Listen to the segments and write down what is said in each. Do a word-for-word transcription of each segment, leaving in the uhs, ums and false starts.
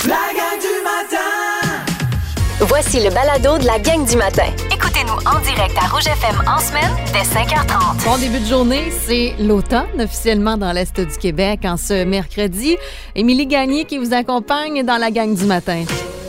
La gang du matin! Voici le balado de la gang du matin. Écoutez-nous en direct à Rouge F M en semaine dès cinq heures trente. Bon début de journée, c'est l'automne officiellement dans l'Est du Québec en ce mercredi. Émilie Gagné qui vous accompagne dans la gang du matin.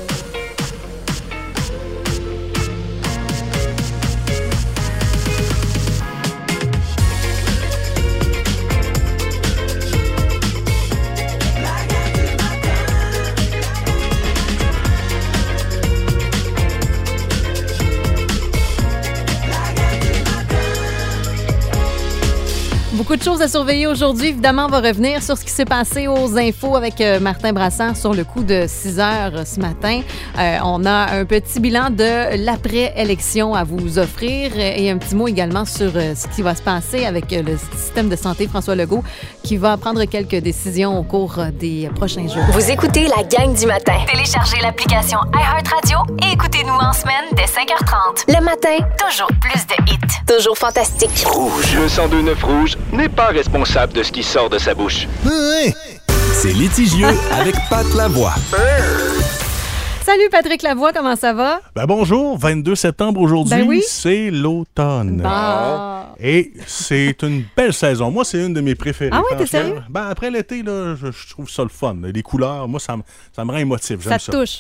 Beaucoup de choses à surveiller aujourd'hui. Évidemment, on va revenir sur ce qui s'est passé aux infos avec euh, Martin Brassard sur le coup de six heures euh, ce matin. Euh, on a un petit bilan de l'après-élection à vous offrir euh, et un petit mot également sur euh, ce qui va se passer avec euh, le système de santé François Legault qui va prendre quelques décisions au cours euh, des prochains jours. Vous écoutez la gang du matin. Téléchargez l'application iHeartRadio et écoutez-nous en semaine dès cinq heures trente. Le matin, Toujours plus de hits. toujours fantastique. Rouge. Le cent deux neuf Rouge n'est pas responsable de ce qui sort de sa bouche. C'est litigieux avec Pat Lavoie. Salut Patrick Lavoie, comment ça va? Ben bonjour, vingt-deux septembre aujourd'hui, Ben oui. c'est l'automne. Bah. Et c'est une belle saison. Moi, c'est une de mes préférées. Ah ouais, t'es franchement. sérieux? Ben après l'été, là, je, je trouve ça le fun. Les couleurs, moi, ça, me- ça me rend émotif. J'aime Ça ça. te touche.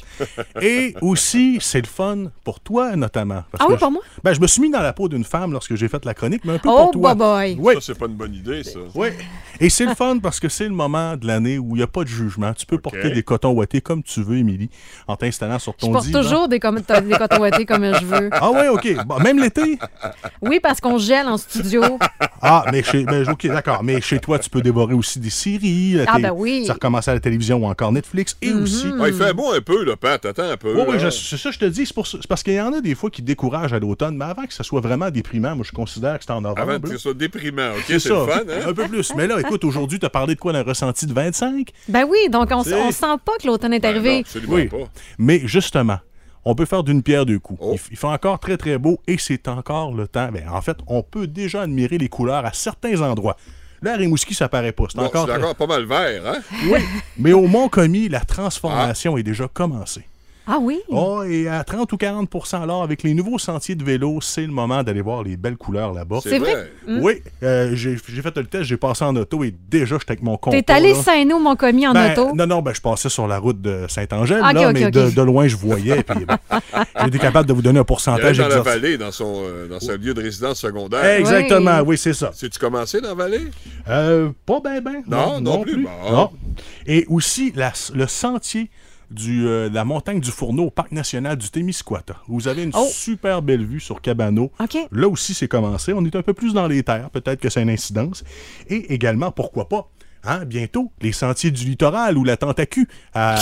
Et aussi, c'est le fun pour toi, notamment. Parce Ah que oui, je- pour moi? Ben, je me suis mis dans la peau d'une femme lorsque j'ai fait la chronique, mais un peu Oh, pour toi. boy, boy. Oui. Ça, c'est pas une bonne idée, ça. Oui. Et c'est le fun parce que c'est le moment de l'année où il n'y a pas de jugement. Tu peux porter des cotons ouatés comme tu veux, Émilie, en t'installant sur Je ton porte divan. toujours des, com- des cotons ouatés comme je veux. Ah ouais, OK. Bon, même l'été? Oui, parce qu'on gèle en studio. Ah, mais chez... ben, OK, d'accord. Mais chez toi, tu peux dévorer aussi des séries. la Ah, télé- ben oui. Ça recommence à la télévision ou encore Netflix. Et aussi... Ah, il fait beau un peu, là, Pat. Attends un peu. Oui, oui, là. je- c'est ça que je te dis. C'est, pour ça- c'est parce qu'il y en a des fois qui découragent à l'automne, mais avant que ça soit vraiment déprimant, moi, je considère que c'est en novembre. Avant que là. ce soit déprimant, OK? C'est C'est ça. le fun, hein? Un peu plus. Mais là, écoute, aujourd'hui, tu as parlé de quoi? D'un ressenti de vingt-cinq? Ben oui, donc on, C'est- on sent pas que l'automne est Ben arrivé. non, absolument Oui. pas. Mais justement, on peut faire d'une pierre deux coups. Oh. Il, f- il fait encore très, très beau et c'est encore le temps. Ben, en fait, on peut déjà admirer les couleurs à certains endroits. Là, à Rimouski, ça paraît pas. C'est Bon, encore c'est très- encore pas mal vert, hein? Oui, mais au Mont-Commis, la transformation est déjà commencée. Ah oui? Oh, et à trente ou quarante pour cent alors, avec les nouveaux sentiers de vélo, c'est le moment d'aller voir les belles couleurs là-bas. C'est vrai? Oui, euh, j'ai, j'ai fait le test, j'ai passé en auto et déjà, j'étais avec mon compte. T'es allé Saint-Nous, mon commis, en Ben, auto? non, non, ben, je passais sur la route de Saint-Angèle, Ok, là, ok, mais ok. De, de loin, je voyais. Puis, ben, j'ai été capable de vous donner un Il est pourcentage dans la exact. vallée, dans son, euh, dans son lieu de résidence secondaire. Exactement, Oui. oui, c'est ça. C'est-tu commencé dans la vallée? Euh, pas bien, bien. Non, non plus. Bon. Non. Et aussi, la- le sentier du, euh, de la montagne du Fourneau au Parc national du Témiscouata. Vous avez une Oh. super belle vue sur Cabano. OK. Là aussi, c'est commencé. On est un peu plus dans les terres. Peut-être que c'est une incidence. Et également, pourquoi pas, hein, bientôt, les sentiers du littoral ou la Tentacu à,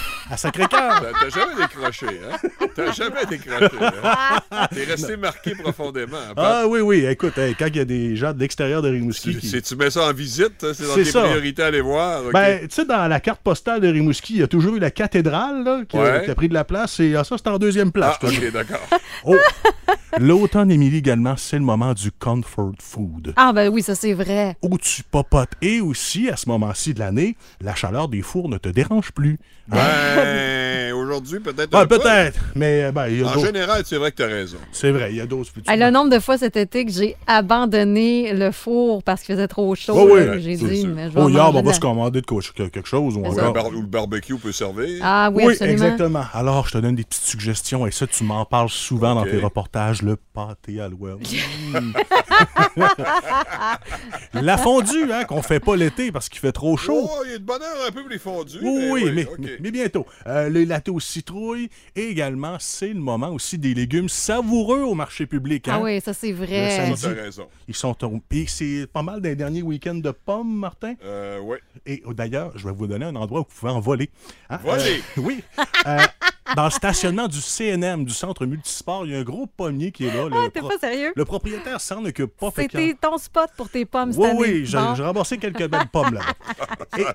à Sacré-Cœur. Ben, T'as jamais décroché, hein? T'as jamais décroché, hein? T'es resté marqué profondément, hein, Pat? Ah oui, oui. Écoute, hey, quand il y a des gens de l'extérieur de Rimouski Tu, qui... c'est- tu mets ça en visite, hein? C'est dans C'est tes ça. priorités à aller voir. OK? Ben, tu sais, dans la carte postale de Rimouski, il y a toujours eu la cathédrale là, qui, a, Ouais. qui a pris de la place. Et ah, ça, c'est en deuxième place. ah, je te dis. OK, d'accord. Oh! L'automne, Émilie, également, c'est le moment du comfort food. Ah ben oui, ça c'est vrai. Où tu popotes. Et aussi, à ce moment-ci de l'année, la chaleur des fours ne te dérange plus. Ben, aujourd'hui, peut-être. Ah, un peu. peut-être, mais ben, il y a En d'autres- général, c'est vrai que t'as raison. C'est vrai, il y a d'autres futurs. Hey, le nombre de fois cet été que j'ai abandonné le four parce qu'il faisait trop chaud, Oui, oui, là, j'ai c'est dit, sûr. mais je vais Oh, hier, manger on va de se la- commander de quoi- quelque chose. Ou Ou encore... le, bar- ou le barbecue peut servir. Ah oui, Oui, absolument. exactement. Alors, je te donne des petites suggestions et ça, tu m'en parles souvent Ok. dans tes reportages. Le pâté à l'ouest. Mm. La fondue, hein, qu'on fait pas l'été parce qu'il fait trop chaud. Oh, il y a de bonheur un peu pour les fondus. Oui, mais oui, mais, OK. mais, mais bientôt. Euh, le latte aux citrouilles et également, c'est le moment aussi des légumes savoureux au marché public. Hein? Ah oui, ça c'est Le vrai. samedi. Ça, t'as raison. Ils sont au... Puis c'est pas mal des derniers week-ends de pommes, Martin. Euh, ouais. Et oh, d'ailleurs, je vais vous donner un endroit où vous pouvez en voler. Hein? Voler? Euh, oui. Euh, dans le stationnement du C N M, du Centre Multisport, il y a un gros pommier qui est là. Ah, Le, t'es pro- pas sérieux? le propriétaire s'en occupe pas. fait que- C'était ton spot pour tes pommes cette Oui, année. oui, j'ai Bon. j'ai ramassé quelques belles pommes là-bas.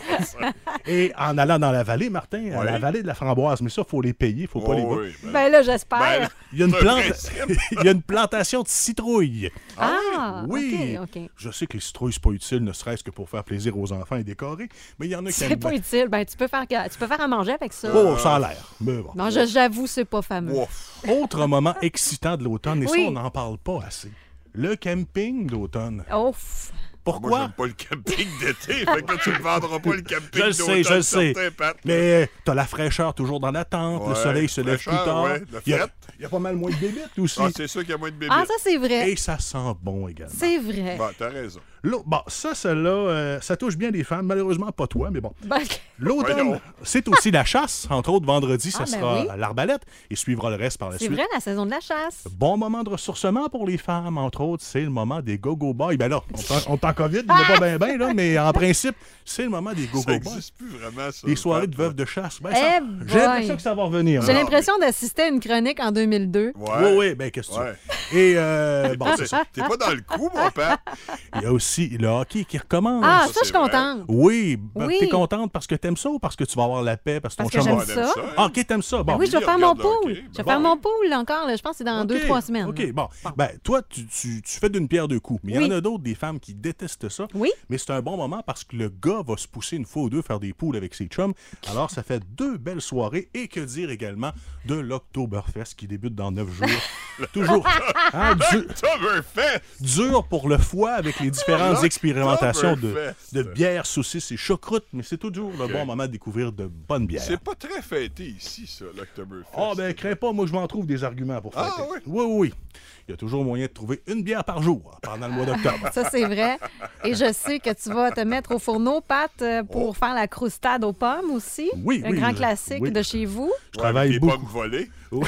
Et, et en allant dans la vallée, Martin, à Oui. la vallée de la Framboise, mais ça, il faut les payer, il faut pas Oh, les voir. oui, ben, Ben là, j'espère. Ben, Il y a une c'est un plante, principe. il y a une plantation de citrouilles. ah, Oui. OK, OK. Je sais que les citrouilles, c'est pas utile, ne serait-ce que pour faire plaisir aux enfants et décorer, mais il y en a qui C'est aiment pas bien. utile. Ben, tu peux faire, tu peux faire à manger avec ça. Oh, ça a l'air. Mais bon. Non, je- j'avoue, c'est pas fameux. Ouf. Autre moment excitant de l'automne, et Oui. ça, on n'en parle pas assez. Le camping d'automne. Ouf. Moi, Pourquoi? j'aime pas le camping d'été. Fait que là, tu ne vendras pas le camping Je le d'automne. sais, je le sais. certain, Pat. Mais t'as la fraîcheur toujours dans la tente, le Ouais, soleil se lève plus fraîcheur, tard. ouais, le il, y a, fret. il y a pas mal moins de bébites aussi. Ah, c'est sûr qu'il y a moins de bébés. Ah, ça, c'est vrai. Et ça sent bon également. C'est vrai. Bon, t'as raison. L'au- Bon, ça, celle-là, euh, ça touche bien les femmes. Malheureusement, pas toi, mais bon. Ben, L'automne, Voyons. c'est aussi la chasse. Entre autres, vendredi, ça Ah, ben sera oui. l'arbalète et suivra le reste par la c'est suite. vrai, la saison de la chasse. Bon moment de ressourcement pour les femmes, entre autres, c'est le moment des go-go boys. Ben là, on est en- on est en COVID, il n'est pas bien bien, là, mais en principe, c'est le moment des Ça go-go boys. n'existe plus vraiment, ça. Les soirées de Pat. veuves de chasse. Ben, Eh ça- boy. j'ai l'impression que ça va revenir. J'ai là. l'impression d'assister à une chronique en deux mille deux. Oui, Ouais. oui, ben qu'est-ce que tu Ouais. veux. Et euh, bon, c'est ça. T'es pas dans le coup, mon père. Il y a aussi le hockey qui recommence. Ah, ça, ça, je suis c'est vrai. contente. Oui, ben, Oui. t'es contente parce que t'aimes ça ou parce que tu vas avoir la paix parce que ton Parce que chum j'aime va- On aime ça. ça, hein? Ah, ok, t'aimes ça. Bon. Oui, je vais lui, faire mon regarde le pool. hockey. Je vais Bon. faire mon pool encore, là, je pense que c'est dans OK. deux, trois semaines. OK, bon. Ben, toi, tu, tu, tu fais d'une pierre deux coups. Mais il y Oui. en a d'autres, des femmes qui détestent ça. Oui. Mais c'est un bon moment parce que le gars va se pousser une fois ou deux faire des poules avec ses chums. Alors, ça fait deux belles soirées. Et que dire également de l'Oktoberfest qui débute dans neuf jours. Toujours. Hein, du- Oktoberfest! dur pour le foie avec les différentes expérimentations de, L'Oktoberfest. de bière, saucisses et choucroute. Mais c'est toujours le bon moment de découvrir de bonnes bières. C'est pas très fêté ici, ça, l'Oktoberfest. Ah, ben, crains pas, moi, je m'en trouve des arguments pour faire. Ah, oui? Oui, oui, oui. Il y a toujours moyen de trouver une bière par jour pendant le mois d'octobre. Ça, c'est vrai. Et je sais que tu vas te mettre au fourneau, Pat, euh, pour faire la croustade aux pommes aussi. Oui, Un oui, grand je- classique oui. de chez vous. Je travaille les beaucoup. pommes volées.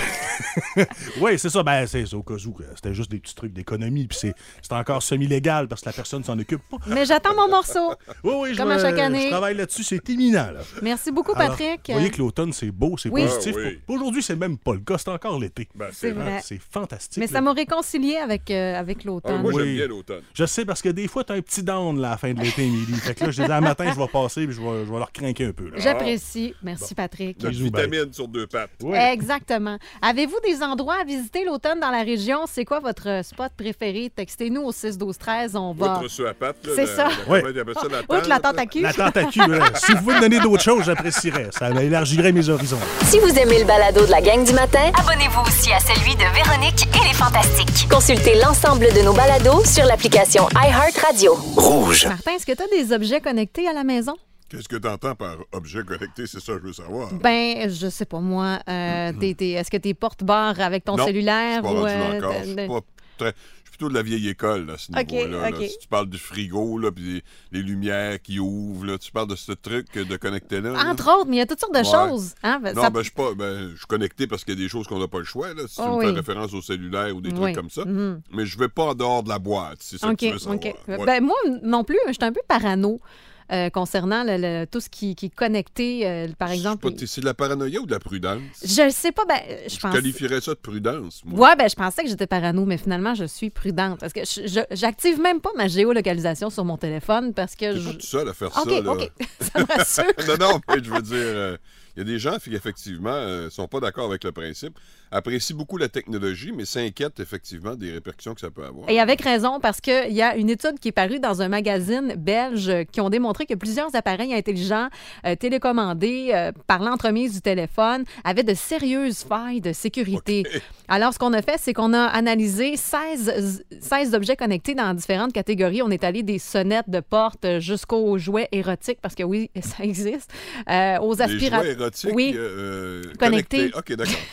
Oui, c'est ça. Ben, c'est ça, au cas où. que C'était juste des petits trucs d'économie. Puis c'est c'est encore semi-légal parce que la personne s'en occupe pas. Mais j'attends mon morceau. Oui, oui, je, Comme à chaque je année. travaille là-dessus. C'est imminent, là. Merci beaucoup, Alors, Patrick. vous voyez que l'automne, c'est beau, c'est Oui. positif. Ah, oui. Pour- Aujourd'hui, c'est même pas le cas. C'est encore l'été. Ben, C'est vrai. C'est fantastique. Mais là. ça m'a réconcilié avec, euh, avec Ah, l'automne. moi, Oui. j'aime bien l'automne. Je sais parce que des fois, t'as un petit down là, à la fin de l'été, Émilie. Fait que là, je disais, un matin, je vais passer puis je vais, je vais leur craquer un peu. Là. J'apprécie. Merci, Patrick. Notre Bisous, bye. vitamine sur deux pattes. Oui. Exactement. Avez-vous des endroits à visiter l'automne dans la région? C'est quoi votre spot préféré? Textez-nous au six douze treize. On va. Outre ceux à pattes, là. C'est la- ça. la- Ouais. comment ils appellent ça, la Outre la tente, là? tente à cul. La tente à cul, là. Si vous pouvez me donner d'autres choses, j'apprécierais. Ça élargirait mes horizons. Si vous aimez le balado de la gang du matin, Abonnez-vous aussi à celui de Véronique et les Fantastiques. consultez l'ensemble de nos balados sur l'application iHeartRadio. Rouge. Martin, est-ce que tu as des objets connectés à la maison? Qu'est-ce que tu entends par objet connecté? C'est ça que je veux savoir. Ben, je sais pas, moi. Euh, t'es- t'es- est-ce que tu es porte-barre avec ton Non, cellulaire? Je suis pas ou, rendu là euh, encore. t'as- Je suis pas très- je suis plutôt de la vieille école, là, à ce OK, niveau-là. là. OK. Si tu parles du frigo, là, puis les lumières qui ouvrent, là, tu parles de ce truc de connecté-là. là. Entre autres, mais il y a toutes sortes de Ouais. choses. Hein? Ben, Non, ça- ben, je suis pas. Ben, je suis connecté parce qu'il y a des choses qu'on n'a pas le choix, là. Si tu Oh me fais oui. référence au cellulaire ou des Oui. trucs comme ça. Mhm. Mais je vais pas en dehors de la boîte, c'est ça OK, que tu veux savoir. OK. Ouais. Ben, moi non plus, je suis un peu parano euh, concernant le- le- tout ce qui, qui est connecté, euh, par Je sais exemple. pas, t'es- c'est de la paranoïa ou de la prudence? Je le sais pas, ben, je Je pense. qualifierais ça de prudence, moi. Ouais, ben, je pensais que j'étais parano, mais finalement, je suis prudente. Parce que je- je- j'active même pas ma géolocalisation sur mon téléphone parce que T'es je. pas tout seul à faire OK, ça, là. OK. Ça me rassure. non, non, mais je veux dire, il y a des gens qui, effectivement, euh, sont pas d'accord avec le principe, apprécient beaucoup la technologie, mais s'inquiètent, effectivement, des répercussions que ça peut avoir. Et avec raison, parce qu'il y a une étude qui est parue dans un magazine belge qui ont démontré que plusieurs appareils intelligents euh, télécommandés euh, par l'entremise du téléphone avaient de sérieuses failles de sécurité. OK. Alors, ce qu'on a fait, c'est qu'on a analysé seize, seize objets connectés dans différentes catégories. On est allé des sonnettes de porte jusqu'aux jouets érotiques, parce que oui, ça existe, euh, aux Des jouets aspirateurs. érotiques Oui. euh, Connectés. connectés. OK, d'accord.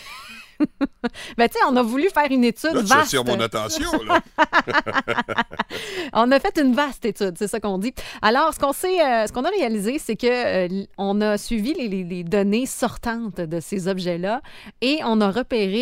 Ben, tu sais, on a voulu faire une étude Là, tu vaste. attires mon attention, là. On a fait une vaste étude, c'est ça qu'on dit. Alors, ce qu'on sait, euh, ce qu'on a réalisé, c'est que euh, l- on a suivi les, les- les données sortantes de ces objets-là et on a repéré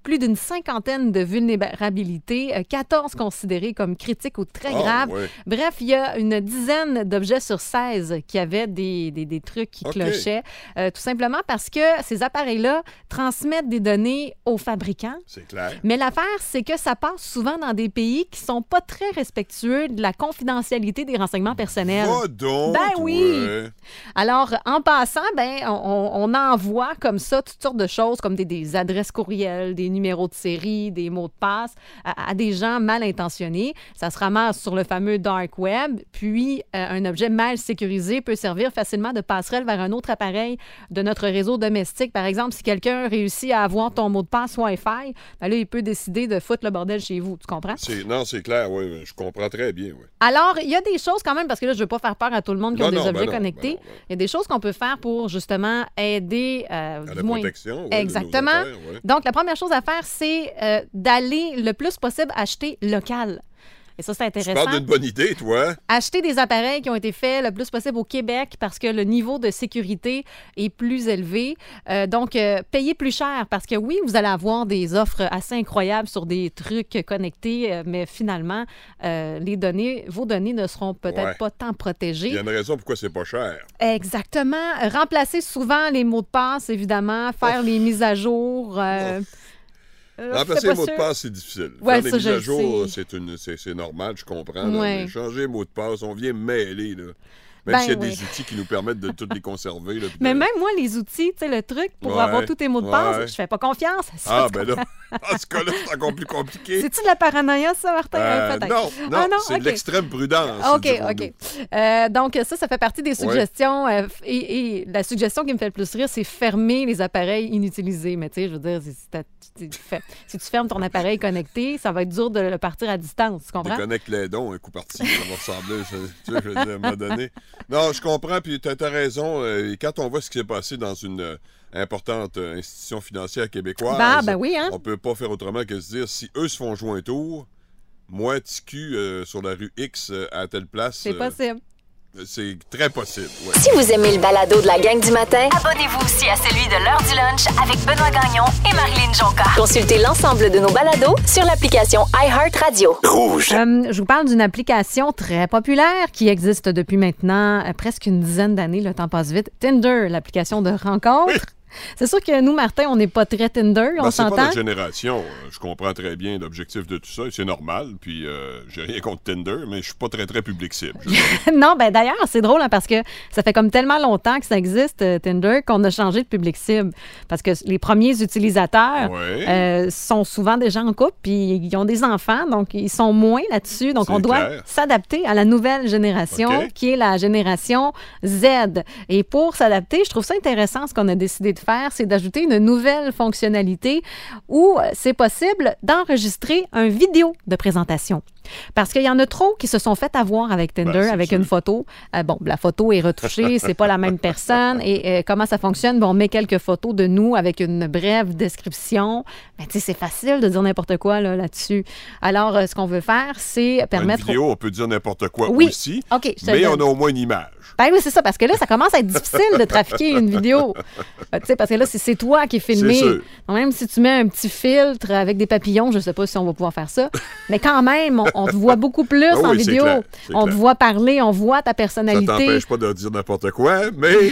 plus d'une cinquantaine de vulnérabilités, euh, quatorze considérées comme critiques ou très Ah, graves. ouais. Bref, il y a une dizaine d'objets sur seize qui avaient des, des, des trucs qui OK. clochaient, euh, tout simplement parce que ces appareils-là transmettent des données aux fabricants. C'est clair. Mais l'affaire, c'est que ça passe souvent dans des pays qui sont pas très respectueux de la confidentialité des renseignements personnels. Va donc, Ben oui. ouais. Alors, en passant, ben, on, on envoie comme ça toutes sortes de choses, comme des, des adresses courriels, des numéros de série, des mots de passe à, à des gens mal intentionnés. Ça se ramasse sur le fameux dark web, puis euh, un objet mal sécurisé peut servir facilement de passerelle vers un autre appareil de notre réseau domestique. Par exemple, si quelqu'un réussit à avoir ton mot de passe Wi-Fi, ben là, il peut décider de foutre le bordel chez vous. Tu comprends? C'est- Non, c'est clair, oui. Je comprends très bien, oui. Alors, il y a des choses quand même, parce que là, je ne veux pas faire peur à tout le monde qui Non, ont des non, ben objets non, connectés. ben non, ben Il y a des choses qu'on peut faire pour justement aider, euh, À du la moins. protection, ouais, de nos Exactement. affaires, ouais. Donc, la première chose à faire, c'est euh, d'aller le plus possible acheter local. Et ça, c'est Tu intéressant. parles d'une bonne idée, toi. Acheter des appareils qui ont été faits le plus possible au Québec parce que le niveau de sécurité est plus élevé. Euh, donc, euh, payez plus cher parce que oui, vous allez avoir des offres assez incroyables sur des trucs connectés, euh, mais finalement, euh, les données, vos données ne seront peut-être Ouais. pas tant protégées. Il y a une raison pourquoi c'est pas cher. Exactement. Remplacer souvent les mots de passe, évidemment. Faire les mises à jour. euh, euh, Remplacer c'est les pas mots de sûr. passe, c'est difficile. Ouais, Faire des ça, mises je à le jour, sais. c'est une- c'est c'est normal, je comprends. là, Ouais. mais changer les mots de passe, on vient mêler, là. Même Ben s'il y a oui. des outils qui nous permettent de tous les conserver. Là, puis Mais de- même moi, les outils, tu sais, le truc pour Ouais, avoir tous tes mots de passe, ouais. je fais pas confiance. à ça, Ah, tu ben comprends? là, en ce cas-là, c'est encore plus compliqué. C'est-tu de la paranoïa, ça, Martin? Euh, Ouais, peut-être. non, non, Ah, non? c'est OK. de l'extrême prudence. OK, dirons-nous. OK. Euh, donc, ça, ça fait partie des suggestions. euh, f- et, et la suggestion qui me fait le plus rire, c'est fermer les appareils inutilisés. Mais tu sais, je veux dire, si, si t'as- tu- tu fais- si tu fermes ton appareil connecté, ça va être dur de le partir à distance. Tu comprends? Déconnecte les dons, un coup parti, ça va ressembler, ça, tu sais, je veux dire, à un moment donné. Non, je comprends, puis tu as raison. euh, et quand on voit ce qui s'est passé dans une euh, importante euh, institution financière québécoise, Ben, ben oui, hein? on peut pas faire autrement que se dire, si eux se font jouer un tour, moi, T Q, euh, sur la rue X, euh, à telle place, C'est euh, possible. c'est très possible. ouais. Si vous aimez le balado de la gang du matin, Abonnez-vous aussi à celui de l'heure du lunch avec Benoît Gagnon et Marilyn Jonca. consultez l'ensemble de nos balados sur l'application iHeartRadio. Rouge. Euh, je vous parle d'une application très populaire qui existe depuis maintenant euh, presque une dizaine d'années. Le temps passe vite. Tinder, l'application de rencontre. C'est sûr que nous, Martin, on n'est pas très Tinder, on Ben, c'est pas s'entend? notre génération. Euh, Je comprends très bien l'objectif de tout ça. et C'est normal. Puis, euh, j'ai rien contre Tinder, mais je suis pas très, très public cible. je veux dire. Non, ben d'ailleurs, c'est drôle hein, parce que ça fait comme tellement longtemps que ça existe, euh, Tinder, qu'on a changé de public cible. Parce que les premiers utilisateurs Ouais. euh, sont souvent des gens en couple, puis ils ont des enfants, donc ils sont moins là-dessus. Donc, C'est on doit clair. s'adapter à la nouvelle génération, OK. qui est la génération Z. Et pour s'adapter, je trouve ça intéressant, ce qu'on a décidé de faire, c'est d'ajouter une nouvelle fonctionnalité où euh, c'est possible d'enregistrer un vidéo de présentation. Parce qu'il y en a trop qui se sont fait avoir avec Tinder, Ben, c'est avec sûr. une photo. Euh, bon, la photo est retouchée, c'est pas la même personne. Et euh, comment ça fonctionne? Ben, on met quelques photos de nous avec une brève description. Ben, tu sais, c'est facile de dire n'importe quoi là, là-dessus. Alors, euh, ce qu'on veut faire, c'est Une permettre... vidéo, on peut dire n'importe quoi Oui. aussi. OK, je te Mais le on donne. a au moins une image. Ben oui, c'est ça, parce que là, ça commence à être difficile de trafiquer une vidéo. Euh, tu sais, parce que là, c'est, c'est toi qui es filmé. C'est sûr. Donc, même si tu mets un petit filtre avec des papillons, je sais pas si on va pouvoir faire ça, mais quand même, on, on te voit beaucoup plus Ah oui, en c'est vidéo. clair, c'est On te clair. voit parler, on voit ta Ça personnalité. t'empêche pas de dire n'importe quoi, mais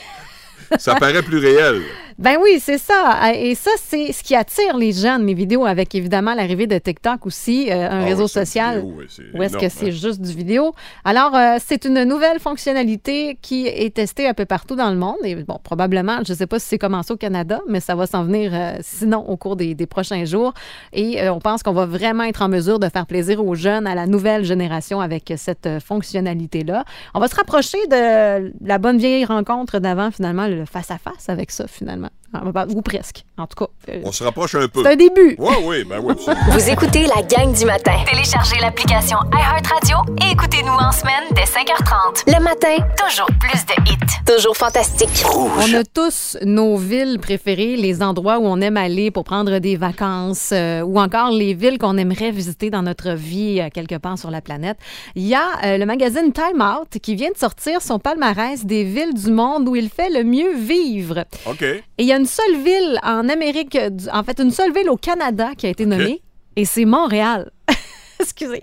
ça paraît plus réel. Ben oui, c'est ça. Et ça, c'est ce qui attire les jeunes, mes vidéos, avec évidemment l'arrivée de TikTok aussi, euh, un Ah réseau ouais, c'est une social. vidéo, ouais, c'est Où est-ce énorme, que c'est hein. juste du vidéo? Alors, euh, c'est une nouvelle fonctionnalité qui est testée un peu partout dans le monde. Et bon, probablement, je ne sais pas si c'est commencé au Canada, mais ça va s'en venir euh, sinon au cours des, des prochains jours. Et euh, on pense qu'on va vraiment être en mesure de faire plaisir aux jeunes, à la nouvelle génération avec cette euh, fonctionnalité-là. On va se rapprocher de la bonne vieille rencontre d'avant, finalement, le face-à-face avec ça, finalement. Ou presque, en tout cas. Euh, On se rapproche un peu. c'est un début. Oui, oui, ben oui, absolument. Vous écoutez la gang du matin. Téléchargez l'application iHeartRadio et écoutez-nous en semaine dès cinq heures trente. Le matin, Toujours plus de hits. toujours fantastique. On a tous nos villes préférées, les endroits où on aime aller pour prendre des vacances euh, ou encore les villes qu'on aimerait visiter dans notre vie euh, quelque part sur la planète. Il y a euh, le magazine Time Out qui vient de sortir son palmarès des villes du monde où il fait le mieux vivre. OK. Et il y a une seule ville en Amérique, du- en fait, une seule ville au Canada qui a été nommée, et c'est Montréal. Excusez.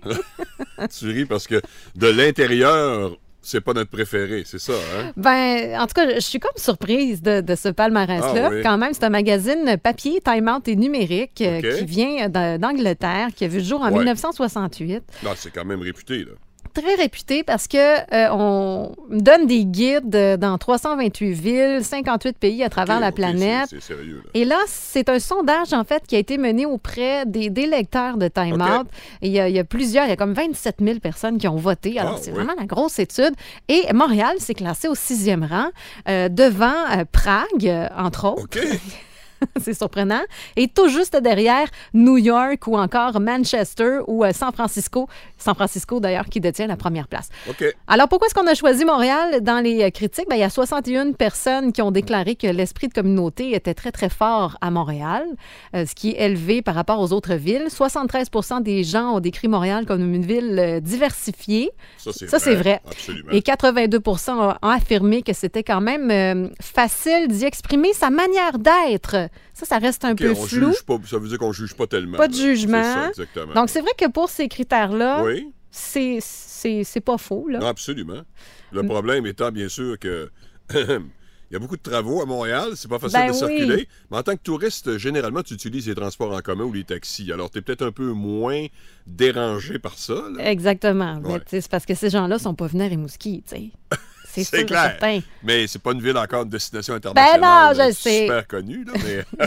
Tu ris parce que de l'intérieur, c'est pas notre préféré, c'est ça, hein? Ben, en tout cas, je suis comme surprise de, de ce palmarès-là. Ah oui. Quand même, c'est un magazine papier, Time Out et numérique euh, OK. qui vient d'A- d'Angleterre, qui a vu le jour en Ouais. dix-neuf cent soixante-huit. Non, c'est quand même réputé, là. Très réputé parce que euh, on donne des guides euh, dans trois cent vingt-huit villes, cinquante-huit pays à travers OK, la OK, planète. c'est- C'est sérieux, là. Et là, c'est un sondage, en fait, qui a été mené auprès des, des lecteurs de Time OK. Out. Et il y, a, il y a plusieurs, il y a comme vingt-sept mille personnes qui ont voté. Alors, Ah, c'est oui. vraiment la grosse étude. Et Montréal s'est classé au sixième rang, euh, devant euh, Prague, euh, entre autres. OK. C'est surprenant. Et tout juste derrière, New York ou encore Manchester ou euh, San Francisco. San Francisco, d'ailleurs, qui détient la première place. OK. Alors, pourquoi est-ce qu'on a choisi Montréal dans les euh, critiques? Bien, il y a soixante et une personnes qui ont déclaré que l'esprit de communauté était très, très fort à Montréal, euh, ce qui est élevé par rapport aux autres villes. soixante-treize pour cent des gens ont décrit Montréal comme une ville euh, diversifiée. Ça, c'est Ça, vrai. c'est vrai. Absolument. Et quatre-vingt-deux pour cent ont ont affirmé que c'était quand même euh, facile d'y exprimer sa manière d'être. Ça, ça reste un OK, peu on flou. juge pas, ça veut dire qu'on juge pas tellement. Pas de là. jugement. C'est ça, exactement. Donc, c'est vrai que pour ces critères-là, Oui, c'est, c'est, c'est pas faux. Là. non, absolument. Le problème étant, bien sûr, que... Il y a beaucoup de travaux à Montréal, c'est pas facile Ben de oui. circuler. Mais en tant que touriste, généralement, tu utilises les transports en commun ou les taxis. Alors, tu es peut-être un peu moins dérangé par ça. là. Exactement. Mais, Ouais. tu sais, c'est parce que ces gens-là sont pas venus à Rimouski, tu sais. C'est, C'est sûr et clair. certain. Mais c'est pas une ville encore de destination Ben internationale. non, je euh, le sais. Super connue, là, mais...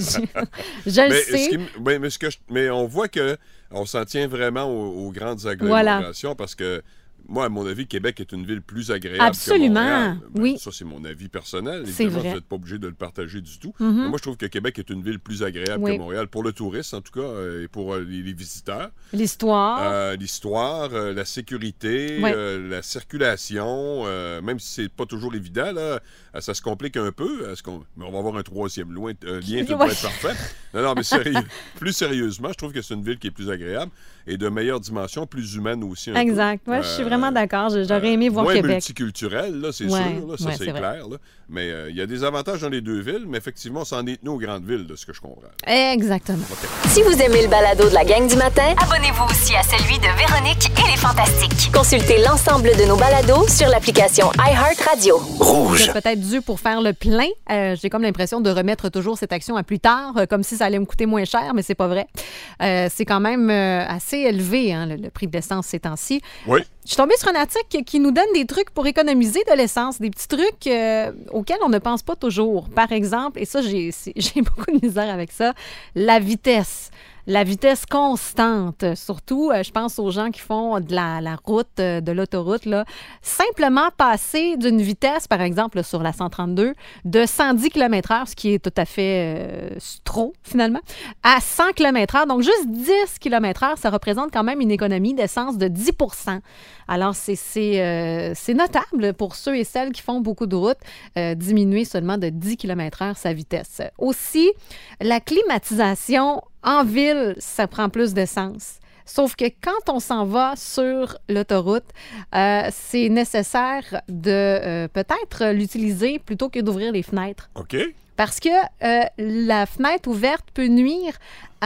Je le mais, sais. ce qui m- mais, mais ce que je- mais on voit que on s'en tient vraiment aux, aux grandes agglomérations parce que moi, à mon avis, Québec est une ville plus agréable Absolument, que Montréal. Ben, oui. Ça, c'est mon avis personnel. C'est Évidemment, vrai. vous n'êtes pas obligé de le partager du tout. Mhm. Mais moi, je trouve que Québec est une ville plus agréable Oui. que Montréal, pour le touriste, en tout cas, euh, et pour euh, les, les visiteurs. L'histoire. Euh, L'histoire, euh, la sécurité, Ouais. euh, la circulation, euh, même si c'est pas toujours évident, là, euh, ça se complique un peu. Est-ce qu'on... Mais on va avoir un troisième loin, un lien, tout Ouais. va être parfait. Non, non, mais sérieux, plus sérieusement, je trouve que c'est une ville qui est plus agréable et de meilleure dimension, plus humaine aussi. Un Exact. peu. Ouais, je suis Euh, vraiment d'accord. Je- J'aurais euh, aimé voir moins Québec. multiculturel, là, c'est Ouais, sûr, là, ça ouais, c'est c'est vrai. clair. Là. Mais euh, il y a des avantages dans les deux villes, mais effectivement, on s'en est tenu aux grandes villes, de ce que je comprends. Exactement. Si vous aimez le balado de la gang du matin, Abonnez-vous aussi à celui de Véronique et les Fantastiques. consultez l'ensemble de nos balados sur l'application iHeartRadio. Vous êtes peut-être dû pour faire le plein. Euh, j'ai comme l'impression de remettre toujours cette action à plus tard, euh, comme si ça allait me coûter moins cher, mais c'est pas vrai. Euh, c'est quand même euh, assez élevé, hein, le, le prix de l'essence ces temps-ci. Oui. Je suis tombée sur un article qui nous donne des trucs pour économiser de l'essence, des petits trucs euh, auxquels on ne pense pas toujours. Par exemple, et ça, j'ai, c'est- j'ai beaucoup de misère avec ça, la vitesse. La vitesse constante, surtout, euh, je pense aux gens qui font de la, la route, euh, de l'autoroute, là. Simplement passer d'une vitesse, par exemple, là, sur la cent trente-deux, de cent dix kilomètres heure, ce qui est tout à fait euh, trop, finalement, à cent kilomètres heure. Donc, juste dix kilomètres heure, ça représente quand même une économie d'essence de dix pour cent. Alors, c'est, c'est, euh, c'est notable pour ceux et celles qui font beaucoup de routes, euh, diminuer seulement de dix kilomètres heure sa vitesse. Aussi, la climatisation en ville, ça prend plus d'essence. Sauf que quand on s'en va sur l'autoroute, euh, c'est nécessaire de euh, peut-être l'utiliser plutôt que d'ouvrir les fenêtres. OK. Parce que euh, la fenêtre ouverte peut nuire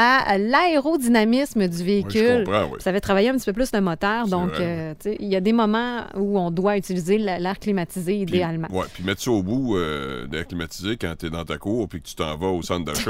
à l'aérodynamisme du véhicule. Oui, je comprends, oui. Ça fait travailler un petit peu plus le moteur. C'est Donc, vrai, euh, tu sais, il y a des moments où on doit utiliser la- l'air climatisé Puis- idéalement. Ouais, puis mettre ça au bout euh, d'air climatisé quand t'es dans ta cour puis que tu t'en vas au centre d'achat.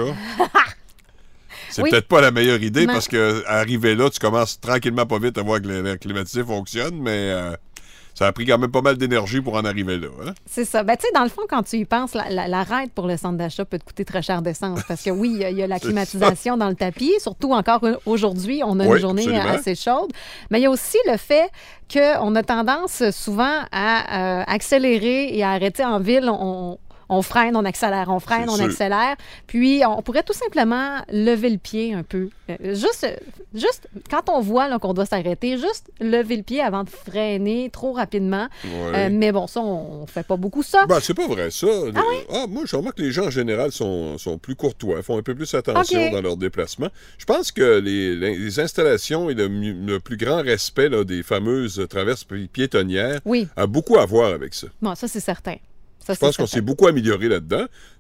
C'est Oui. peut-être pas la meilleure idée Non. parce que arrivé là, tu commences tranquillement pas vite à voir que l'air climatisé fonctionne, mais euh, ça a pris quand même pas mal d'énergie pour en arriver là. Hein? C'est ça. Ben, tu sais, dans le fond, quand tu y penses, la, la, la ride pour le centre d'achat peut te coûter très cher d'essence. Parce que oui, il y a- il y, a la C'est climatisation dans le tapis. Surtout encore aujourd'hui, on a Oui, une journée absolument. assez chaude. Mais il y a aussi le fait qu'on a tendance souvent à euh, accélérer et à arrêter en ville. On, on freine, on accélère, on freine, C'est on sûr. accélère. Puis, on pourrait tout simplement lever le pied un peu. Euh, juste, juste quand on voit là, qu'on doit s'arrêter, juste lever le pied avant de freiner trop rapidement. Ouais. Euh, mais bon, ça, on fait pas beaucoup ça. Ben, c'est pas vrai, ça. Ah, moi, je remarque que les gens, en général, sont, sont plus courtois, font un peu plus attention OK. dans leurs déplacements. Je pense que les, les installations et le, mu- le plus grand respect là, des fameuses traverses pi- piétonnières Oui. a beaucoup à voir avec ça. Bon, ça, c'est certain. Ça, Je pense qu'on s'est beaucoup amélioré là-dedans.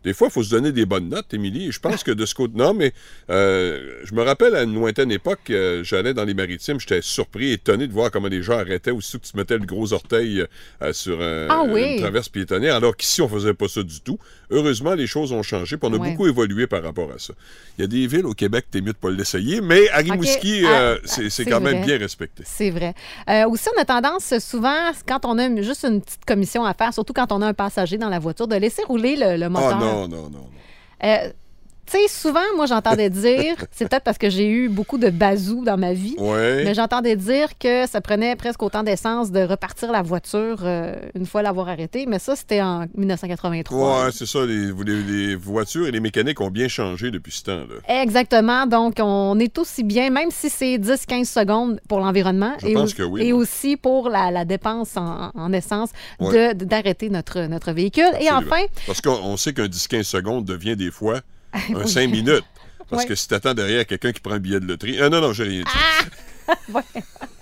des fois, il faut se donner des bonnes notes, Émilie. Je pense que de ce côté... Non, mais euh, je me rappelle, à une lointaine époque, euh, j'allais dans les Maritimes, j'étais surpris, étonné de voir comment les gens arrêtaient aussitôt que tu mettais le gros orteil euh, sur un, ah, oui. une traverse piétonnière, alors qu'ici, on faisait pas ça du tout. Heureusement, les choses ont changé, puis on a ouais. beaucoup évolué par rapport à ça. Il y a des villes au Québec, t'es mieux de pas l'essayer, mais à Rimouski, okay. euh, ah, c'est, c'est quand vrai. même bien respecté. C'est vrai. Euh, aussi, on a tendance souvent, quand on a juste une petite commission à faire, surtout quand on a un passager dans la voiture, de laisser rouler le, le moteur. Ah non, non, non, non. Euh, Tu sais, souvent, moi, j'entendais dire, c'est peut-être parce que j'ai eu beaucoup de bazous dans ma vie, ouais. mais j'entendais dire que ça prenait presque autant d'essence de repartir la voiture euh, une fois l'avoir arrêtée, mais ça, c'était en dix-neuf cent quatre-vingt-trois. Oui, c'est ça. Les, les, les voitures et les mécaniques ont bien changé depuis ce temps-là. Exactement. Donc, on est aussi bien, même si c'est dix à quinze secondes pour l'environnement, Je et, pense au, que oui, et moi. aussi pour la, la dépense en, en essence ouais. de, d'arrêter notre, notre véhicule. Absolument. Et enfin... Parce qu'on on sait qu'un dix à quinze secondes devient des fois un oui. cinq minutes. Parce ouais. que si t'attends derrière quelqu'un qui prend un billet de loterie... Ah non, non, j'ai rien dit. Ah! ouais.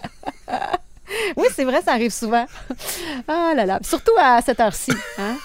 Oui, c'est vrai, ça arrive souvent. Ah là là. Surtout à cette heure-ci. Hein?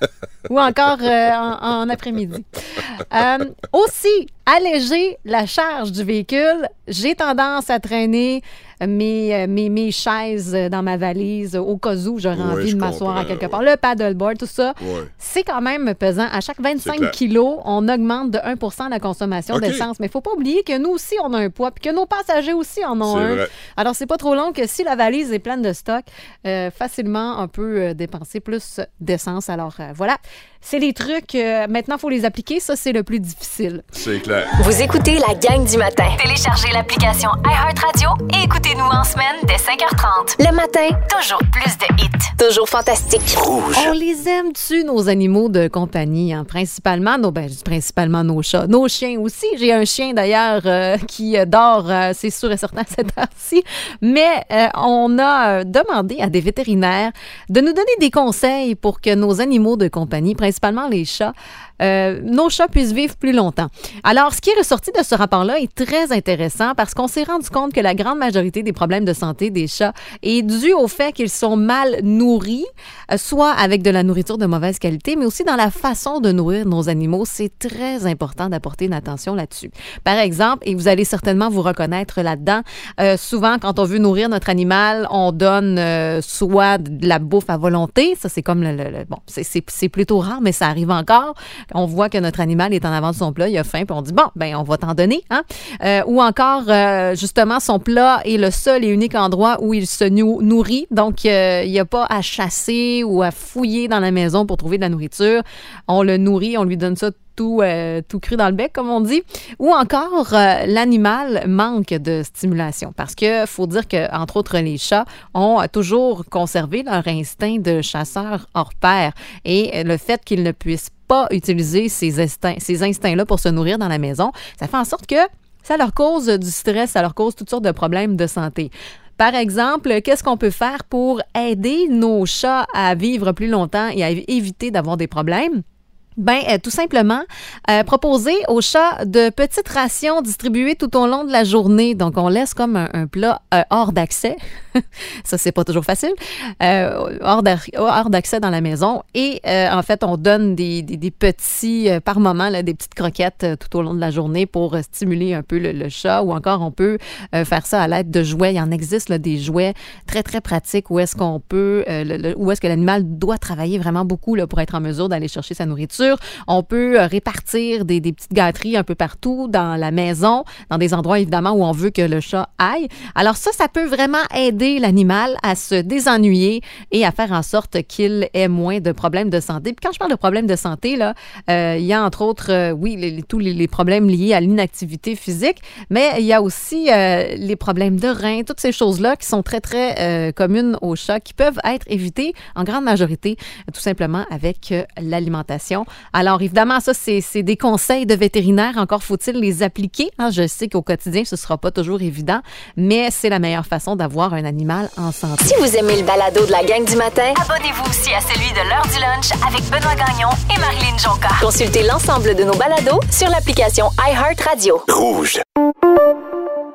Ou encore euh, en, en après-midi. Euh, aussi, alléger la charge du véhicule. J'ai tendance à traîner mes, mes, mes chaises dans ma valise au cas où j'aurais ouais, envie de m'asseoir à quelque ouais. part. Le paddleboard, tout ça, ouais. c'est quand même pesant. À chaque vingt-cinq kilos, on augmente de un pour cent la consommation okay. d'essence. Mais il ne faut pas oublier que nous aussi, on a un poids puis que nos passagers aussi en ont c'est un. Vrai. Alors, c'est pas trop long que si la valise est pleine de stock, euh, facilement, on peut euh, dépenser plus d'essence. Alors, euh, voilà. C'est les trucs. Euh, maintenant, il faut les appliquer. Ça, c'est le plus difficile. C'est clair. Vous écoutez la gang du matin. Téléchargez l'application iHeartRadio et écoutez-nous en semaine dès cinq heures trente. Le matin, toujours plus de hits. Toujours fantastique. Rouge. On les aime-tu, nos animaux de compagnie? Hein? Principalement, nos, ben, principalement nos chats. Nos chiens aussi. J'ai un chien, d'ailleurs, euh, qui dort, euh, c'est sûr et certain, à cette heure-ci. Mais euh, on a demandé à des vétérinaires de nous donner des conseils pour que nos animaux de compagnie, principalement les chats, Euh, nos chats puissent vivre plus longtemps. Alors, ce qui est ressorti de ce rapport-là est très intéressant parce qu'on s'est rendu compte que la grande majorité des problèmes de santé des chats est dû au fait qu'ils sont mal nourris, euh, soit avec de la nourriture de mauvaise qualité, mais aussi dans la façon de nourrir nos animaux. C'est très important d'apporter une attention là-dessus. Par exemple, et vous allez certainement vous reconnaître là-dedans, euh, souvent, quand on veut nourrir notre animal, on donne euh, soit de la bouffe à volonté. Ça, c'est comme le... le, le bon, c'est, c'est, c'est plutôt rare, mais ça arrive encore. On voit que notre animal est en avant de son plat, il a faim, puis on dit, bon, ben on va t'en donner. Hein? Euh, ou encore, euh, justement, son plat est le seul et unique endroit où il se nou- nourrit. Donc, euh, il n'y a pas à chasser ou à fouiller dans la maison pour trouver de la nourriture. On le nourrit, on lui donne ça tout, euh, tout cru dans le bec, comme on dit. Ou encore, euh, l'animal manque de stimulation. Parce que faut dire que, entre autres, les chats ont toujours conservé leur instinct de chasseur hors pair. Et le fait qu'ils ne puissent pas utiliser ces instincts, ces instincts-là pour se nourrir dans la maison, ça fait en sorte que ça leur cause du stress, ça leur cause toutes sortes de problèmes de santé. Par exemple, qu'est-ce qu'on peut faire pour aider nos chats à vivre plus longtemps et à éviter d'avoir des problèmes? Ben, euh, tout simplement, euh, proposer aux chats de petites rations distribuées tout au long de la journée. Donc, on laisse comme un, un plat euh, hors d'accès. Ça, c'est pas toujours facile. Euh, hors, hors d'accès dans la maison. Et euh, en fait, on donne des, des, des petits, euh, par moment, là, des petites croquettes euh, tout au long de la journée pour euh, stimuler un peu le, le chat. Ou encore, on peut euh, faire ça à l'aide de jouets. Il y en existe là, des jouets très, très pratiques où est-ce qu'on peut, euh, le, le, où est-ce que l'animal doit travailler vraiment beaucoup là, pour être en mesure d'aller chercher sa nourriture. On peut répartir des, des petites gâteries un peu partout dans la maison, dans des endroits évidemment où on veut que le chat aille. Alors ça, ça peut vraiment aider l'animal à se désennuyer et à faire en sorte qu'il ait moins de problèmes de santé. Puis quand je parle de problèmes de santé, là, euh, il y a entre autres, euh, oui, les, les, tous les, les problèmes liés à l'inactivité physique, mais il y a aussi euh, les problèmes de reins, toutes ces choses-là qui sont très, très euh, communes aux chats, qui peuvent être évitées en grande majorité, tout simplement avec euh, l'alimentation. Alors, évidemment, ça, c'est, c'est des conseils de vétérinaires. Encore faut-il les appliquer. Hein? Je sais qu'au quotidien, ce ne sera pas toujours évident, mais c'est la meilleure façon d'avoir un animal en santé. Si vous aimez le balado de la gang du matin, abonnez-vous aussi à celui de l'heure du lunch avec Benoît Gagnon et Marilyn Jonca. Consultez l'ensemble de nos balados sur l'application iHeartRadio. Rouge.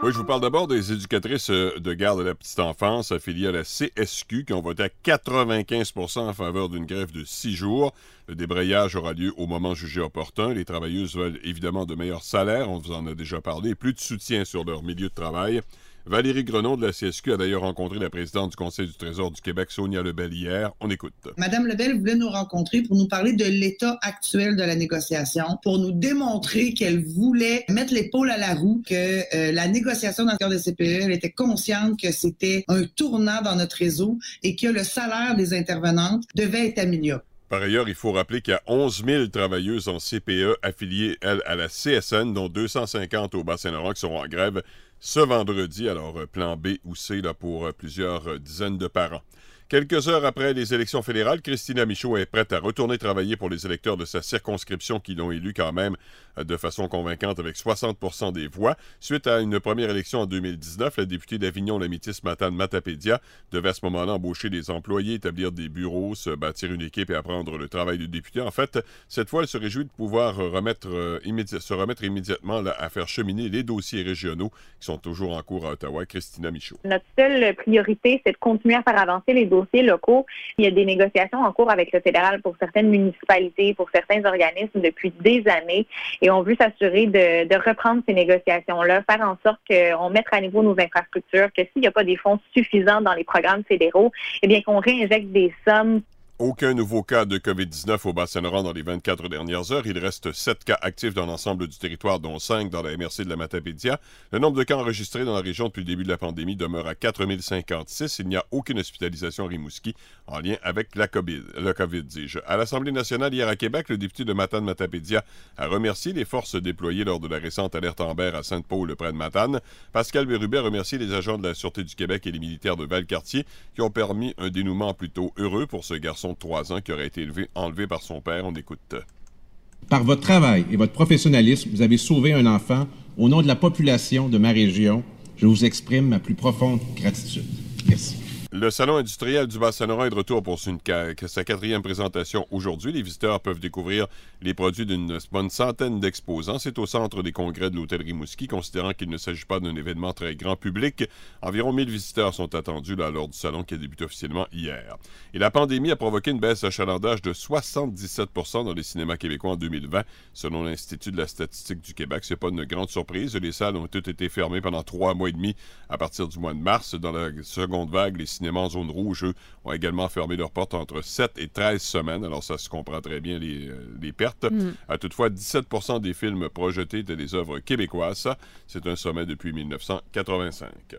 Oui, je vous parle d'abord des éducatrices de garde de la petite enfance affiliées à la C S Q qui ont voté à quatre-vingt-quinze pour cent en faveur d'une grève de six jours. Le débrayage aura lieu au moment jugé opportun. Les travailleuses veulent évidemment de meilleurs salaires, on vous en a déjà parlé, et plus de soutien sur leur milieu de travail. Valérie Grenon de la C S Q a d'ailleurs rencontré la présidente du Conseil du Trésor du Québec, Sonia Lebel, hier. On écoute. Madame Lebel voulait nous rencontrer pour nous parler de l'état actuel de la négociation, pour nous démontrer qu'elle voulait mettre l'épaule à la roue, que euh, la négociation dans le cadre de C P E, elle était consciente que c'était un tournant dans notre réseau et que le salaire des intervenantes devait être amélioré. Par ailleurs, il faut rappeler qu'il y a onze mille travailleuses en C P E affiliées, elles, à la C S N, dont deux cent cinquante au Bas-Saint-Laurent qui seront en grève ce vendredi. Alors, plan B ou C là, pour plusieurs dizaines de parents. Quelques heures après les élections fédérales, Christina Michaud est prête à retourner travailler pour les électeurs de sa circonscription qui l'ont élue quand même de façon convaincante avec soixante pour cent des voix. Suite à une première élection en deux mille dix-neuf, la députée d'Avignon-Lamitis-Matane-Matapédia devait à ce moment-là embaucher des employés, établir des bureaux, se bâtir une équipe et apprendre le travail du député. En fait, cette fois, elle se réjouit de pouvoir remettre, euh, immédi- se remettre immédiatement là, à faire cheminer les dossiers régionaux qui sont toujours en cours à Ottawa. Christina Michaud. Notre seule priorité, c'est de continuer à faire avancer les dossiers locaux. Il y a des négociations en cours avec le fédéral pour certaines municipalités, pour certains organismes depuis des années. Et on veut s'assurer de, de reprendre ces négociations-là, faire en sorte qu'on mette à niveau nos infrastructures, que s'il n'y a pas des fonds suffisants dans les programmes fédéraux, eh bien qu'on réinjecte des sommes. Aucun nouveau cas de covid dix-neuf au Bas-Saint-Laurent dans les vingt-quatre dernières heures. Il reste sept cas actifs dans l'ensemble du territoire, dont cinq dans la M R C de la Matapédia. Le nombre de cas enregistrés dans la région depuis le début de la pandémie demeure à quatre mille cinquante-six. Il n'y a aucune hospitalisation à Rimouski en lien avec la COVID, le COVID, dis-je. À l'Assemblée nationale, hier à Québec, le député de Matane-Matapédia a remercié les forces déployées lors de la récente alerte Amber à Sainte-Paul, près de Matane. Pascal Bérubé a remercié les agents de la Sûreté du Québec et les militaires de Valcartier qui ont permis un dénouement plutôt heureux pour ce garçon de trois ans qui aurait été élevé, enlevé par son père. On écoute. Par votre travail et votre professionnalisme, vous avez sauvé un enfant. Au nom de la population de ma région, je vous exprime ma plus profonde gratitude. Merci. Le Salon industriel du Bas-Saint-Laurent est de retour pour une, sa quatrième présentation aujourd'hui. Les visiteurs peuvent découvrir les produits d'une bonne centaine d'exposants. C'est au centre des congrès de l'hôtel Rimouski, considérant qu'il ne s'agit pas d'un événement très grand public. Environ mille visiteurs sont attendus là, lors du salon qui a débuté officiellement hier. Et la pandémie a provoqué une baisse d'achalandage de soixante-dix-sept pour cent dans les cinémas québécois en deux mille vingt, selon l'Institut de la statistique du Québec. C'est pas une grande surprise. Les salles ont toutes été fermées pendant trois mois et demi à partir du mois de mars. Dans la seconde vague, les cinémas en zone rouge, eux, ont également fermé leurs portes entre sept et treize semaines. Alors, ça se comprend très bien, les, les pertes. Mm. Euh, toutefois, dix-sept pour cent des films projetés étaient des œuvres québécoises. Ça, c'est un sommet depuis dix-neuf cent quatre-vingt-cinq.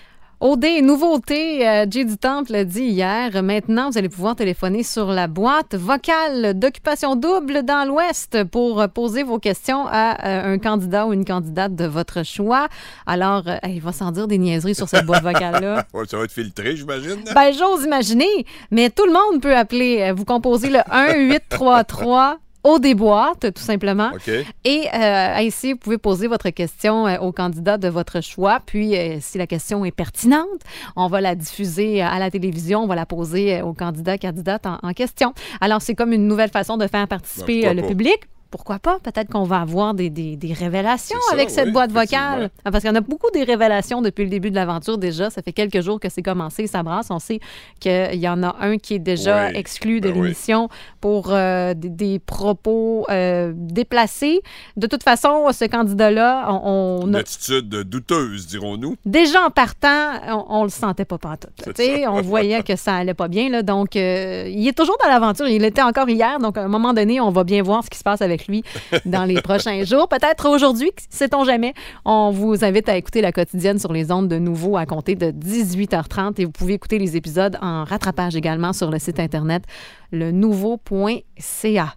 O D, nouveauté, euh, Jay du Temple l'a dit hier. Maintenant, vous allez pouvoir téléphoner sur la boîte vocale d'Occupation Double dans l'Ouest pour euh, poser vos questions à euh, un candidat ou une candidate de votre choix. Alors, euh, il va sans dire des niaiseries sur cette boîte vocale-là. Ouais, ça va être filtré, j'imagine. Ben, j'ose imaginer, mais tout le monde peut appeler. Vous composez le un huit trois trois O D boîte, tout simplement. Okay. Et euh, ici, vous pouvez poser votre question euh, au candidat de votre choix. Puis, euh, si la question est pertinente, on va la diffuser à la télévision. On va la poser euh, au candidat, candidate en, en question. Alors, c'est comme une nouvelle façon de faire participer euh, le public. Pourquoi pas? Peut-être qu'on va avoir des, des, des révélations ça, avec cette oui, boîte vocale. Parce qu'il y en a beaucoup des révélations depuis le début de l'aventure déjà. Ça fait quelques jours que c'est commencé, ça brasse. On sait qu'il y en a un qui est déjà oui. exclu de ben l'émission oui. pour euh, des, des propos euh, déplacés. De toute façon, ce candidat-là, on... on Une a... attitude douteuse, dirons-nous. Déjà en partant, on, on le sentait pas pantoute. On voyait que ça allait pas bien. Là, donc, euh, il est toujours dans l'aventure. Il était encore hier. Donc, à un moment donné, on va bien voir ce qui se passe avec lui dans les prochains jours. Peut-être aujourd'hui, sait-on jamais. On vous invite à écouter la quotidienne sur les ondes de nouveau à compter de dix-huit heures trente et vous pouvez écouter les épisodes en rattrapage également sur le site internet le nouveau point c a.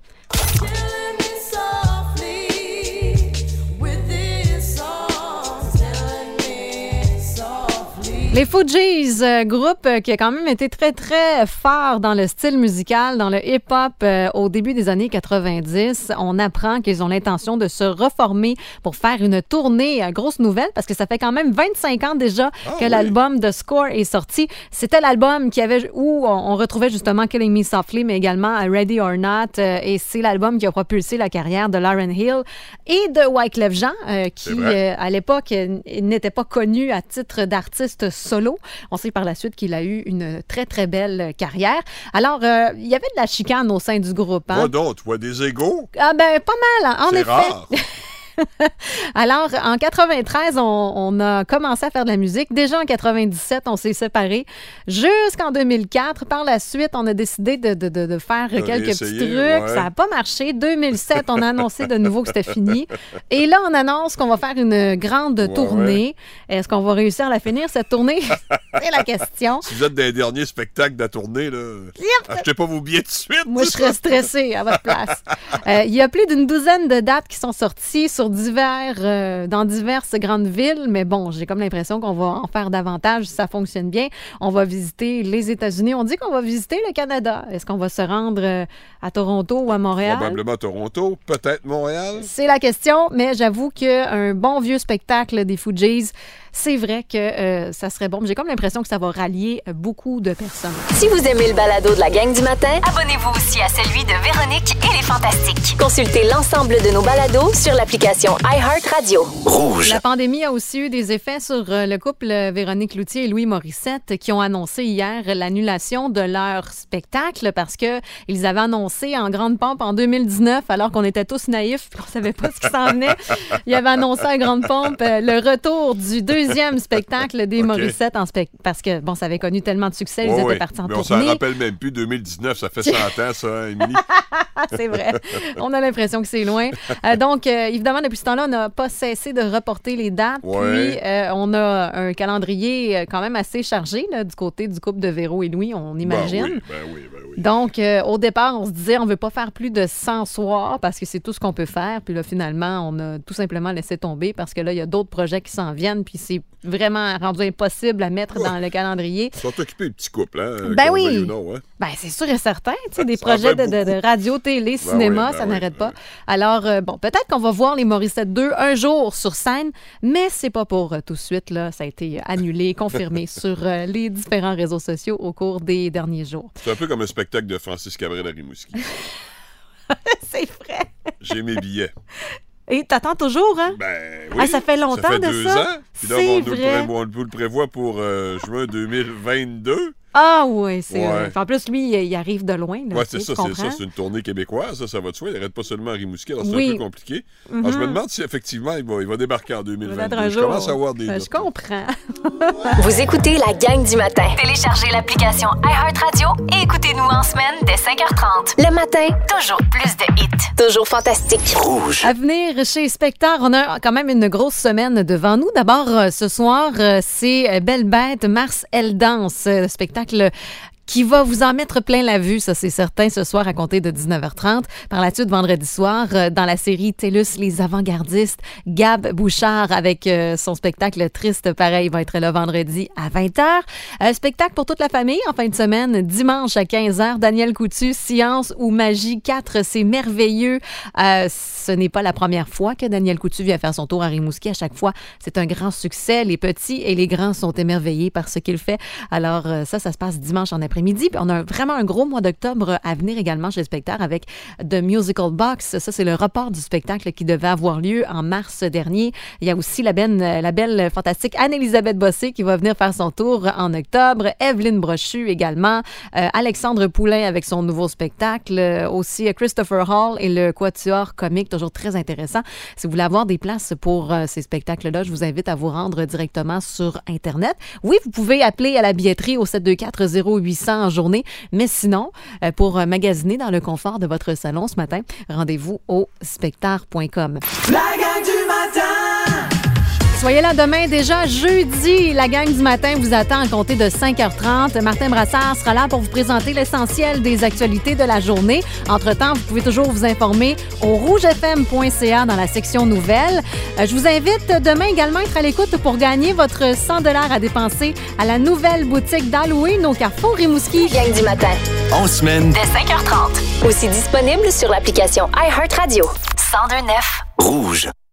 Les Fugees, euh, groupe euh, qui a quand même été très, très fort dans le style musical, dans le hip-hop euh, au début des années quatre-vingt-dix. On apprend qu'ils ont l'intention de se reformer pour faire une tournée. Euh, grosse nouvelle, parce que ça fait quand même vingt-cinq ans déjà Ah, que oui. l'album The Score est sorti. C'était l'album qui avait, où on, on retrouvait justement Killing Me Softly, mais également Ready or Not. Euh, et c'est l'album qui a propulsé la carrière de Lauryn Hill et de Wyclef Jean, euh, qui, euh, à l'époque, euh, n'était pas connu à titre d'artiste solo. On sait par la suite qu'il a eu une très, très belle carrière. Alors, euh, il y avait de la chicane au sein du groupe. Hein? Moi donc, tu vois des égos? Ah ben, pas mal, hein, en C'est effet. rare. Alors, en quatre-vingt-treize, on, on a commencé à faire de la musique. Déjà en quatre-vingt-dix-sept, on s'est séparés. Jusqu'en deux mille quatre, par la suite, on a décidé de, de, de, de faire De quelques petits réessayer, trucs. ouais. Ça n'a pas marché. deux mille sept, on a annoncé de nouveau que c'était fini. Et là, on annonce qu'on va faire une grande Ouais, tournée. Est-ce qu'on va réussir à la finir, cette tournée? C'est la question. Si vous êtes dans les derniers spectacles de la tournée, là, achetez pas vos billets tout de suite. Moi, je serais stressée à votre place. Euh, il y a plus d'une douzaine de dates qui sont sorties sur divers, euh, dans diverses grandes villes, mais bon, j'ai comme l'impression qu'on va en faire davantage si ça fonctionne bien. On va visiter les États-Unis. On dit qu'on va visiter le Canada. Est-ce qu'on va se rendre euh, à Toronto ou à Montréal? Probablement Toronto, peut-être Montréal. C'est la question, mais j'avoue qu'un bon vieux spectacle des Fugees, c'est vrai que euh, ça serait bon. J'ai comme l'impression que ça va rallier euh, beaucoup de personnes. Si vous aimez le balado de la gang du matin, Abonnez-vous aussi à celui de Véronique et les Fantastiques. consultez l'ensemble de nos balados sur l'application iHeartRadio. Rouge. La pandémie a aussi eu des effets sur euh, le couple euh, Véronique Cloutier et Louis Morissette qui ont annoncé hier l'annulation de leur spectacle parce que ils avaient annoncé en grande pompe en deux mille dix-neuf, alors qu'on était tous naïfs et qu'on savait pas ce qui s'en venait. Ils avaient annoncé en grande pompe euh, le retour du deuxième spectacle des OK. Morissette en spec- parce que bon, ça avait connu tellement de succès, ils Ouais, étaient ouais. partis en Mais on s'en tournée. rappelle même plus. deux mille dix-neuf, ça fait cent ans, ça, hein, Émilie? C'est vrai. On a l'impression que c'est loin. Euh, donc, euh, évidemment, depuis ce temps-là, on n'a pas cessé de reporter les dates. Ouais. Puis, euh, on a un calendrier euh, quand même assez chargé là, du côté du couple de Véro et Louis, on imagine. Ben oui, ben oui, ben oui. Donc, euh, au départ, on se disait on ne veut pas faire plus de cent soirs parce que c'est tout ce qu'on peut faire. Puis là, finalement, on a tout simplement laissé tomber parce que là, il y a d'autres projets qui s'en viennent. Puis c'est vraiment rendu impossible à mettre dans le calendrier. Ils sont occupés, les petits couples, hein? Ben qu'on oui. le veuille ou non, hein? Ben, c'est sûr et certain. Tu sais, des Ça en projets fait de, de- de beaucoup. radio, télé, cinéma, oui, ben ça oui, n'arrête ben pas. Alors, euh, bon, peut-être qu'on va voir les Morissette deux un jour sur scène, mais c'est pas pour euh, tout de suite. Là. Ça a été annulé, confirmé sur euh, les différents réseaux sociaux au cours des derniers jours. C'est un peu comme un spectacle de Francis Cabrel à Rimouski. C'est vrai. J'ai mes billets. Et t'attends toujours, hein? Ben oui. Ah, ça fait longtemps ça fait de deux ça? ans. Puis là, C'est on, nous le vrai. pré- on nous le prévoit pour euh, juin deux mille vingt-deux. Ah oui, c'est Ouais. vrai. En plus, lui, il arrive de loin. Là, Oui, tu sais, c'est ça, tu c'est comprends? ça. C'est une tournée québécoise, ça, ça va de soi. Il n'arrête pas seulement à Rimouski, alors c'est Oui. un peu compliqué. Mhm. Alors, je me demande si effectivement il va, il va débarquer en deux mille vingt-deux. Peut-être un Je jour. commence à avoir des Ben, doutes. je comprends. Vous écoutez la gang du matin. Téléchargez l'application iHeartRadio et écoutez-nous en semaine dès cinq heures trente. Le matin, Toujours plus de hits. toujours fantastique. Rouge. À venir chez Spectre, on a quand même une grosse semaine devant nous. D'abord, euh, ce soir, euh, c'est Belle Bête, Mars, elle danse, euh, le spectacle qui va vous en mettre plein la vue, ça c'est certain, ce soir à compter de dix-neuf heures trente. Par la suite, vendredi soir, euh, dans la série TELUS, les avant-gardistes, Gab Bouchard avec euh, son spectacle Triste Pareil va être là vendredi à vingt heures. Euh, spectacle pour toute la famille en fin de semaine, dimanche à quinze heures, Daniel Coutu, Science ou Magie quatre, c'est merveilleux. Euh, ce n'est pas la première fois que Daniel Coutu vient faire son tour à Rimouski. À chaque fois, c'est un grand succès. Les petits et les grands sont émerveillés par ce qu'il fait. Alors euh, ça, ça se passe dimanche en après-midi. Puis on a vraiment un gros mois d'octobre à venir également chez Spectre avec The Musical Box. Ça, c'est le report du spectacle qui devait avoir lieu en mars dernier. Il y a aussi la belle, la belle fantastique Anne-Élisabeth Bossé qui va venir faire son tour en octobre. Evelyne Brochu également. Euh, Alexandre Poulain avec son nouveau spectacle. Euh, aussi Christopher Hall et le Quatuor comique, toujours très intéressant. Si vous voulez avoir des places pour euh, ces spectacles-là, je vous invite à vous rendre directement sur Internet. Oui, vous pouvez appeler à la billetterie au sept deux quatre zéro huit cents en journée, mais sinon, euh, pour magasiner dans le confort de votre salon ce matin, rendez-vous au spectar point com. La gang du matin Soyez là demain, déjà jeudi. La gang du matin vous attend à compter de cinq heures trente. Martin Brassard sera là pour vous présenter l'essentiel des actualités de la journée. Entre-temps, vous pouvez toujours vous informer au rouge f m point c a dans la section nouvelles. Je vous invite demain également à être à l'écoute pour gagner votre cent dollars à dépenser à la nouvelle boutique d'Halloween au Carrefour Rimouski. Gang du matin. En semaine. Dès cinq heures trente. Aussi disponible sur l'application iHeartRadio. cent deux neuf. Rouge.